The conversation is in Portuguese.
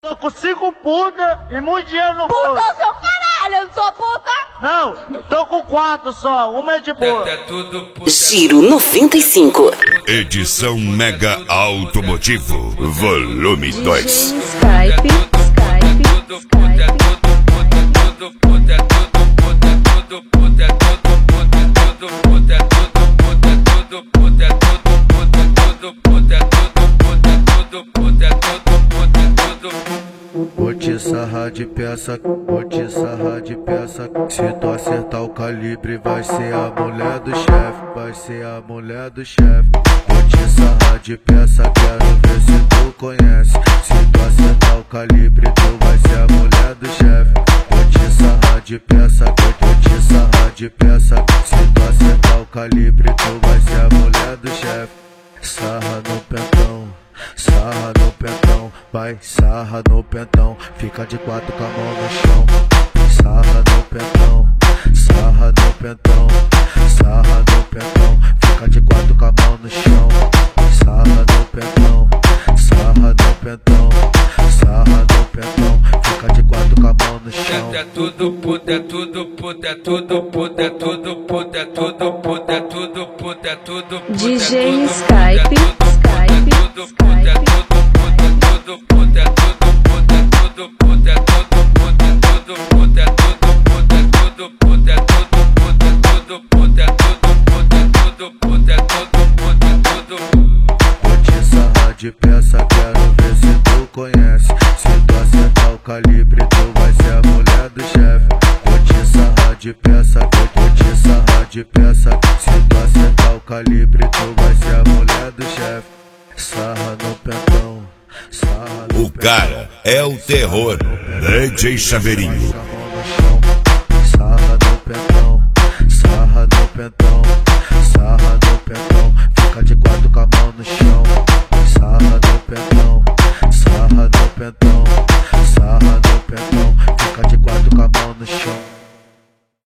Tô com 5 putas e muito dinheiro no bolso. Puta, seu caralho, eu não sou puta. Não, tô com 4 só, uma é de boa. Giro 95. Edição Mega Automotivo, volume 2. Skype. Vou te sarrar de peça, vou te sarrar de peça. Se tu acertar o calibre, vai ser a mulher do chefe, vai ser a mulher do chefe. Vou te sarrar de peça, quero ver se tu conhece. Se tu acertar o calibre, tu vai ser a mulher do chefe. Vou te sarrar de peça, vou te sarrar de peça. Se tu acertar o calibre, tu vai ser a mulher do chefe. Sarra no pentão, sarra no pentão, vai, sarra no pentão, fica de 4 com a mão no chão. Sarra no pentão, sarra no pentão, sarra no pentão, fica de 4 com a mão no chão. Sarra no pentão, sarra no pentão, sarra no pentão, fica de 4 com a mão no chão. É tudo puta, é tudo puta, é tudo puta, é tudo puta, é tudo puta, é tudo puta, é tudo puta. DJ Skype. De peça, quero ver se tu conhece. Se tu acertar o calibre, tu vai ser a mulher do chefe. Vou te sarrar de peça, vou te sarrar de peça. Se tu acertar o calibre, tu vai ser a mulher do chefe. Sarra no pentão, sarra no pentão. O cara é o terror, DJ Chaveirinho. Sarra no pentão, sarra no pentão, sarra no pentão, fica de 4 com a mão no chão. Sarra no pentão, sarra no pentão.